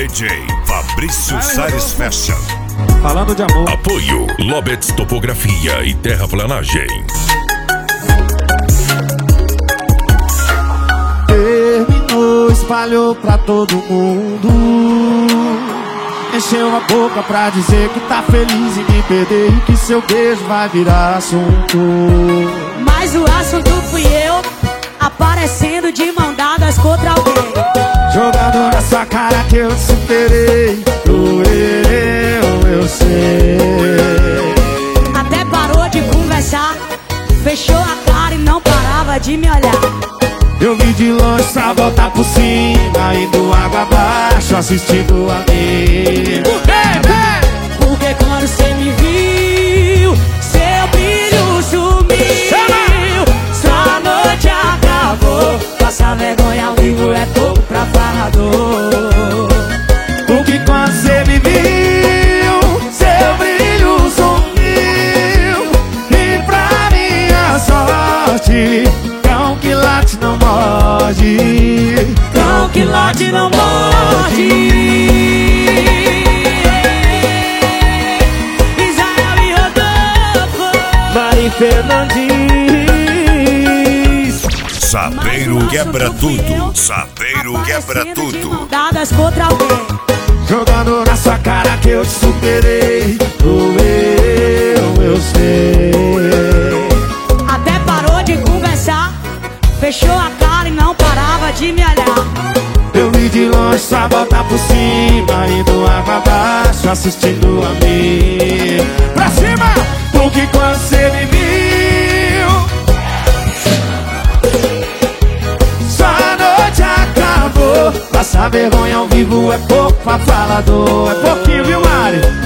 DJ Fabrício Salles Fashion. Falando de amor. Apoio Lobets Topografia e Terraplanagem. Terminou, espalhou pra todo mundo. Encheu a boca pra dizer que tá feliz em me perder e que seu beijo vai virar assunto. Mas o assunto fui eu, aparecendo de mão dadas contra alguém. Jogando na sua cara que eu te superei. Doeu, eu sei. Até parou de conversar, fechou a cara e não parava de me olhar. Eu vi de longe pra voltar por cima, indo água abaixo, assistindo a mim. Porque quando cê me viu, seu brilho sumiu. Sua noite acabou, passar vergonha ao vivo é pouco pra falador. Porque quando cê me viu, seu brilho sumiu. E pra minha sorte, cão que late não morde. Cão que late não morde. Israel e Rodolfo, Mari Fernandes. Sapeiro quebra tudo. Sapeiro quebra de tudo. mão dadas contra alguém. Jogando na sua cara que eu te superei. Doeu, eu sei. Até parou de conversar, fechou a cara e não parava de me olhar. Eu vi de longe só voltar por cima, indo água abaixo, assistindo a mim. Pra cima! Porque quando cê me viu, sua noite acabou. Passar vergonha ao vivo é pouco pra falador. É pouquinho, viu, Mari?